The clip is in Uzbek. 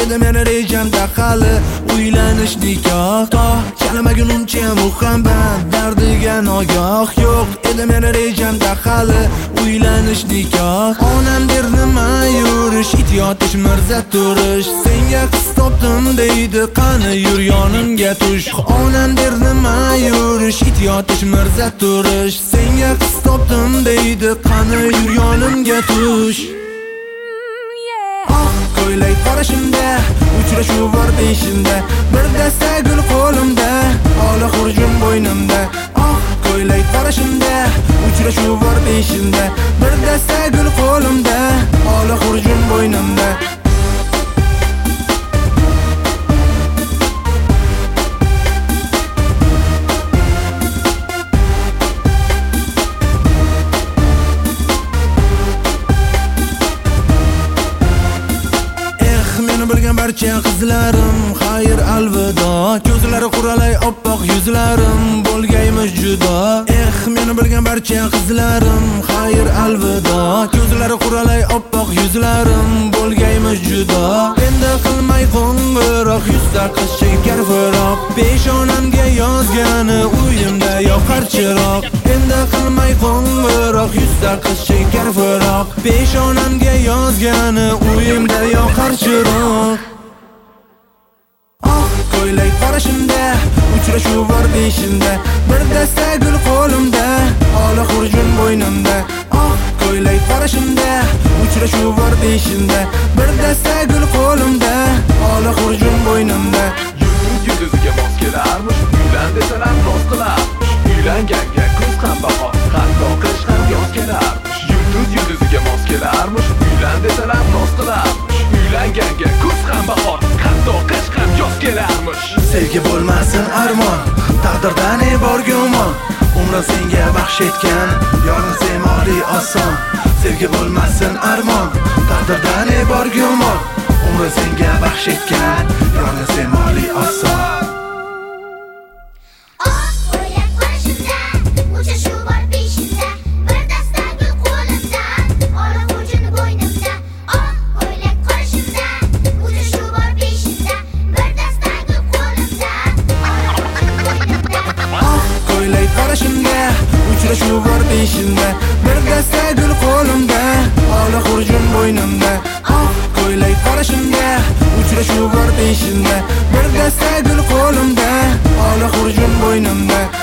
edi meni rejamda hali uylanish nikoh. Chalmagunimcha muhabbat dardiga nogoh yo'q edi meni rejamda hali uylanish nikoh. Onam derdi mayurish, it yotish, mirza turish, senga qiz topdim deydi, qani yur yonimga tush. Onam derdi mayurish, it yotish, mirza turish, senga qiz topdim deydi, qani yur yonimga tush. Ko'ylak qarashimda uchrashuv bor beshimda, bir dasta gul qo'limda, ola xurjun bo'ynimda. Ko'ylak qarashimda uchrashuv bor beshimda, bir dasta gul qo'limda, ola xurjun bo'ynimda. Bilgan barcha qizlarim xayr alvido, ko'zlari quralay oppoq yuzlarim bo'lgaymiz judo. Meni bilgan barcha qizlarim xayr alvido, ko'zlari quralay oppoq yuzlarim bo'lgaymiz judo. Endi qilmay qo'ng'iroq, yuzda qiz chekar firoq, peshonamga yozgani uyimda yoqar chiroq. Endi qilmay qo'ng'iroq, yuzda qiz chekar firoq, peshonamga yozgani uyimda yoqar chiroq. Ko'ylak qarashimda uchrashuv bor beshimda, bir dasta gul qo'limda, ola xurjun bo'ynimda. Ko'ylak qarashimda uchrashuv bor beshimda, bir dasta gul qo'limda, ola xurjun bo'ynimda. Yuziga mos kelarmish, uylan desalar rost qilarmish, uylanganga kuz ham bahor, hatto qish ham yoz kelarmish. Yuziga mos kelarmish, uylan desalar rost qilarmish, uylanganga kuz ham bahor, hatto qish ham yoz kelarmish. Sevgi bo'lmasin armon, taqdirdan ne bor gumon, umrim senga baxsh etgan yorim semoli oson. Sevgi bo'lmasin armon, taqdirdan ne bor gumon, umrim senga baxsh etgan yorim semoli oson. Uchrashuv bor beshimda, bir dasta gul qo'limda, ola xurjun bo'ynimda. Ko'ylak qarashimda uchrashuv bor beshimda, bir dasta gul qo'limda, ola xurjun bo'ynimda.